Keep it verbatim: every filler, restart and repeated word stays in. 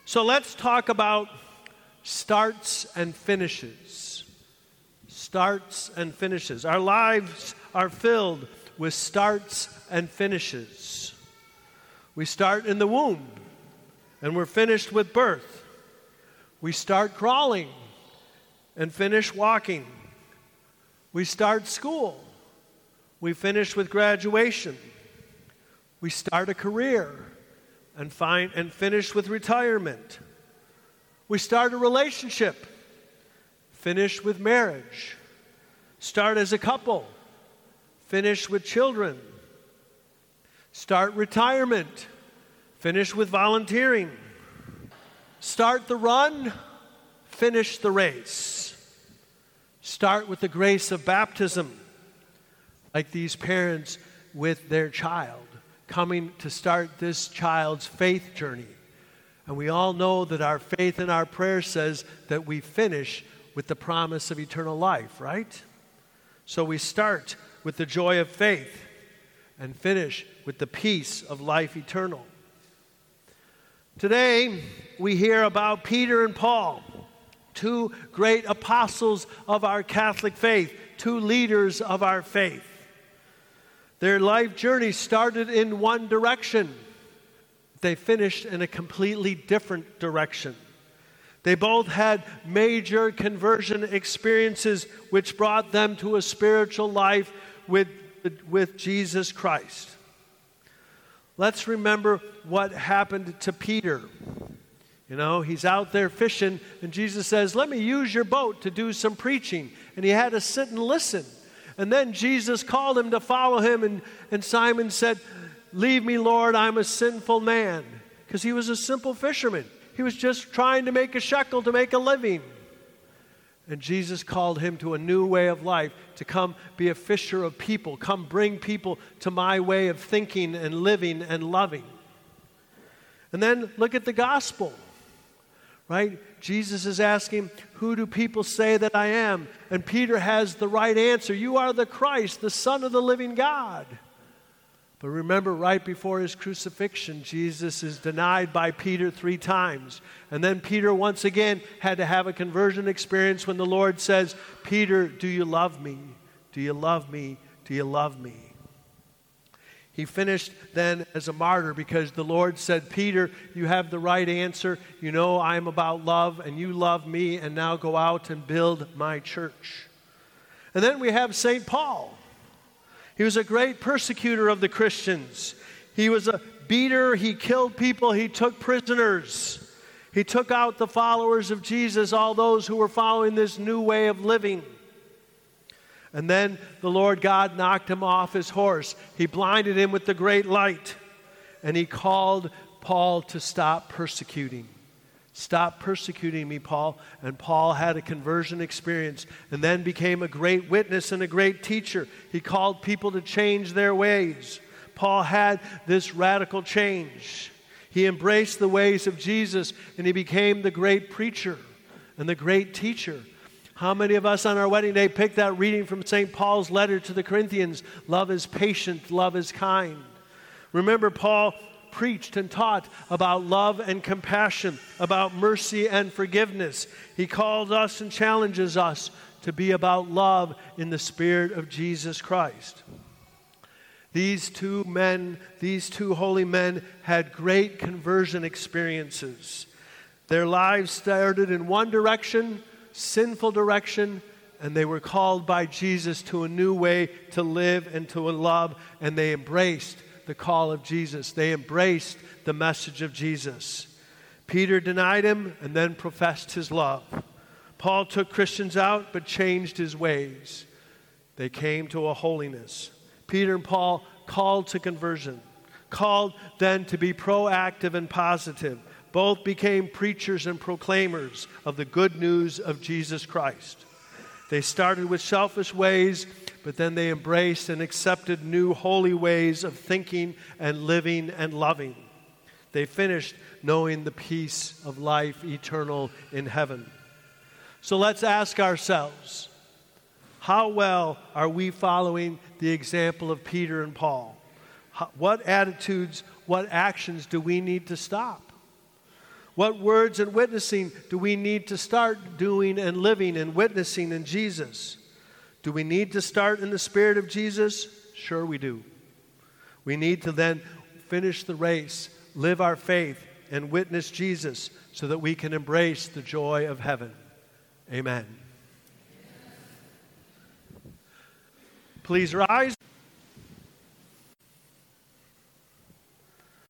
So let's talk about starts and finishes. Starts and finishes. Our lives are filled with starts and finishes. We start in the womb, and we're finished with birth. We start crawling and finish walking. We start school. We finish with graduation. We start a career and find and finish with retirement. We start a relationship, finish with marriage. Start as a couple, finish with children. Start retirement, finish with volunteering. Start the run, finish the race. Start with the grace of baptism, like these parents with their child, coming to start this child's faith journey. And we all know that our faith and our prayer says that we finish with the promise of eternal life, right? So we start with the joy of faith and finish with the peace of life eternal. Today, we hear about Peter and Paul, two great apostles of our Catholic faith, two leaders of our faith. Their life journey started in one direction. They finished in a completely different direction. They both had major conversion experiences which brought them to a spiritual life with, with Jesus Christ. Let's remember what happened to Peter. You know, he's out there fishing, and Jesus says, "Let me use your boat to do some preaching." And he had to sit and listen. And then Jesus called him to follow him, and, and Simon said, "Leave me, Lord, I'm a sinful man." Because he was a simple fisherman. He was just trying to make a shekel to make a living. And Jesus called him to a new way of life, to come be a fisher of people, come bring people to my way of thinking and living and loving. And then look at the gospel, right? Jesus is asking, "Who do people say that I am?" And Peter has the right answer. "You are the Christ, the Son of the living God." But remember, right before his crucifixion, Jesus is denied by Peter three times. And then Peter once again had to have a conversion experience when the Lord says, "Peter, do you love me? Do you love me? Do you love me?" He finished then as a martyr because the Lord said, "Peter, you have the right answer. You know I'm about love, and you love me, and now go out and build my church." And then we have Saint Paul. He was a great persecutor of the Christians. He was a beater. He killed people. He took prisoners. He took out the followers of Jesus, all those who were following this new way of living. And then the Lord God knocked him off his horse. He blinded him with the great light. And he called Paul to stop persecuting. "Stop persecuting me, Paul." And Paul had a conversion experience and then became a great witness and a great teacher. He called people to change their ways. Paul had this radical change. He embraced the ways of Jesus, and he became the great preacher and the great teacher. How many of us on our wedding day picked that reading from Saint Paul's letter to the Corinthians? Love is patient, love is kind. Remember, Paul preached and taught about love and compassion, about mercy and forgiveness. He calls us and challenges us to be about love in the Spirit of Jesus Christ. These two men, these two holy men, had great conversion experiences. Their lives started in one direction, sinful direction, and they were called by Jesus to a new way to live and to love, and they embraced the call of Jesus. They embraced the message of Jesus. Peter denied him and then professed his love. Paul took Christians out but changed his ways. They came to a holiness. Peter and Paul called to conversion, called then to be proactive and positive. Both became preachers and proclaimers of the good news of Jesus Christ. They started with selfish ways, but then they embraced and accepted new holy ways of thinking and living and loving. They finished knowing the peace of life eternal in heaven. So let's ask ourselves, how well are we following the example of Peter and Paul? How, what attitudes, what actions do we need to stop? What words and witnessing do we need to start doing and living and witnessing in Jesus? Do we need to start in the Spirit of Jesus? Sure we do. We need to then finish the race, live our faith, and witness Jesus so that we can embrace the joy of heaven. Amen. Please rise.